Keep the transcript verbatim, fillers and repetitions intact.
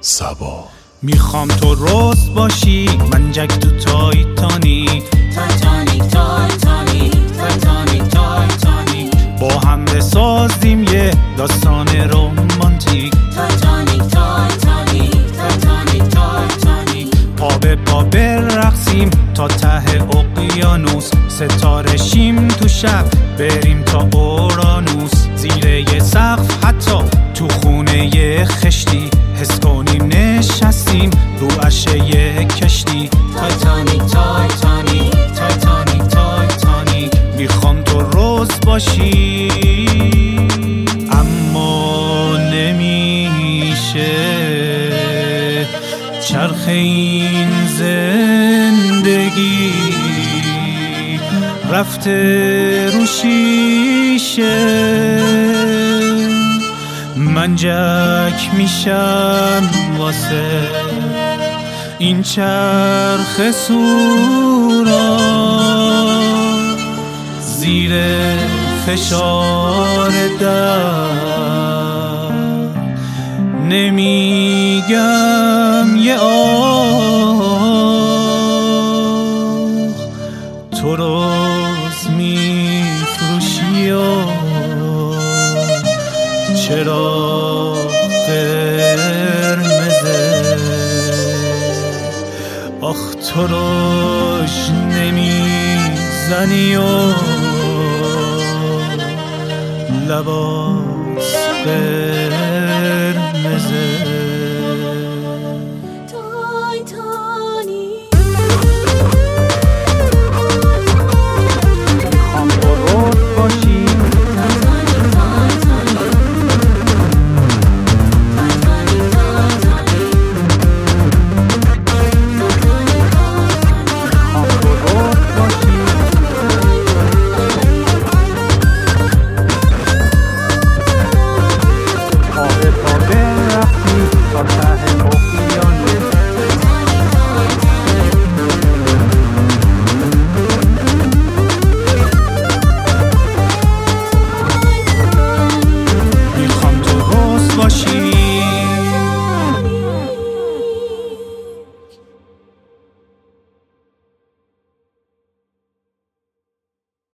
صبا. میخوام تو رست باشی، من جک تو تایتانی، تایتانیک تایتانیک تایتانیک تایتانیک، با هم بسازیم یه داستان رومانتیک، تایتانیک تایتانیک تایتانیک تایتانیک، پا به پا برقصیم تا ته اقیانوس، ستاره شیم تو شب بریم تا اورانوس، زیر یه سقف حتی تو خونه یه خشتی، حس کنیم نشستیم رو عرشه یه کشتی، تایتانیک تایتانیک تایتانیک تایتانیک، میخوام تو روز باشی اما نمیشه، چرخ این زندگی رفته رو شیشه، من جک میشم واسه این چرخ سورا، زیر فشار در نمیگم یه آه، تو روز میفروشی و چرا قرمزه، آخ تو روش نمیزنی و لباس